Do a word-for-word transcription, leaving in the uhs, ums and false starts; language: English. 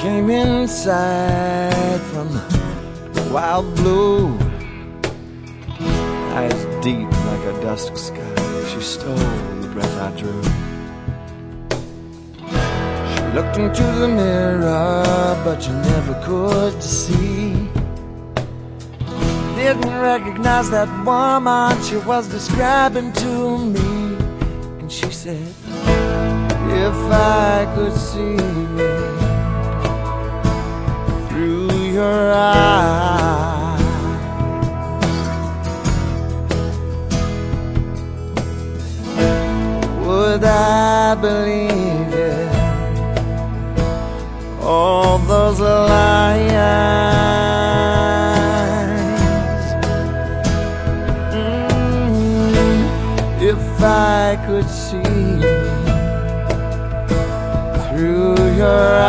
came inside from the wild blue, eyes deep like a dusk sky. She stole the breath I drew. She looked into the mirror, but you never could see. Didn't recognize that woman she was describing to me. And she said, if I could see through your eyes, would I believe it? All those lies. Mm, if I could see through your